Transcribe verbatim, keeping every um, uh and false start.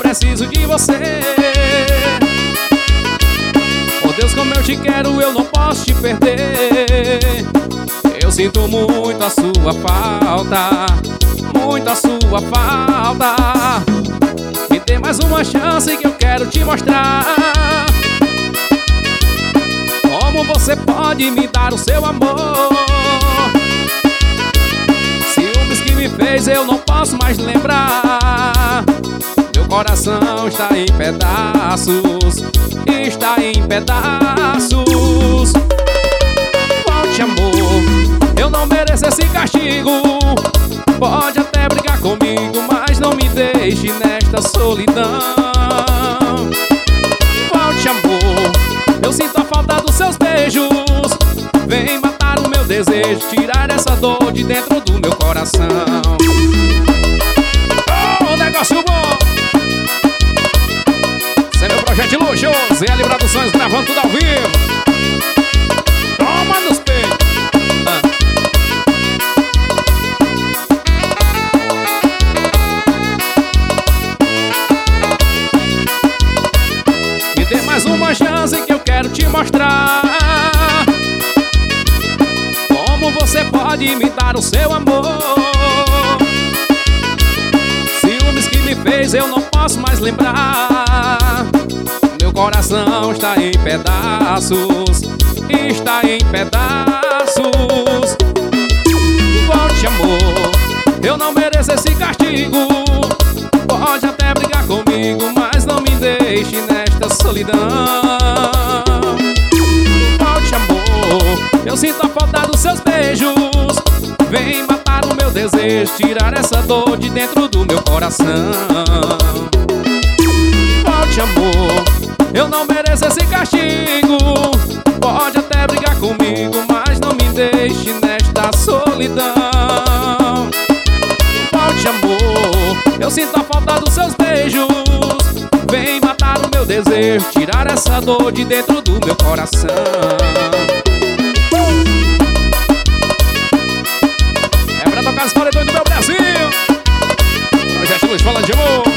preciso de você. Oh Deus, como eu te quero, eu não posso te perder. Eu sinto muito a sua falta, muito a sua falta. Me dê mais uma chance que eu quero te mostrar como você pode me dar o seu amor. Ciúmes que me fez eu não posso mais lembrar. Meu coração está em pedaços, está em pedaços. Volte, amor, eu não mereço esse castigo. Pode até brigar comigo, mas não me deixe nesta solidão. Volte, amor, eu sinto a falta dos seus beijos. Vem matar o meu desejo, tirar essa dor de dentro do meu coração. Oh, negócio bom! Esse é meu projeto de luxo, Zé L Produções gravando tudo ao vivo. Toma nos peitos. ah. Me dê mais uma chance que eu quero te mostrar como você pode me dar o seu amor. Ciúmes que me fez eu não posso mais lembrar. Meu coração está em pedaços, está em pedaços. Volte, amor, eu não mereço esse castigo. Pode até brigar comigo, mas não me deixe nesta solidão. Volte, amor, eu sinto a falta dos seus beijos. Vem matar o meu desejo, tirar essa dor de dentro do meu coração. Volte, amor, eu não mereço esse castigo. Pode até brigar comigo, mas não me deixe nesta solidão. Volte, amor, eu sinto a falta dos seus beijos. Vem matar o meu desejo, tirar essa dor de dentro do meu coração. É pra tocar as paredões do meu Brasil. Projeto Luz falando de amor.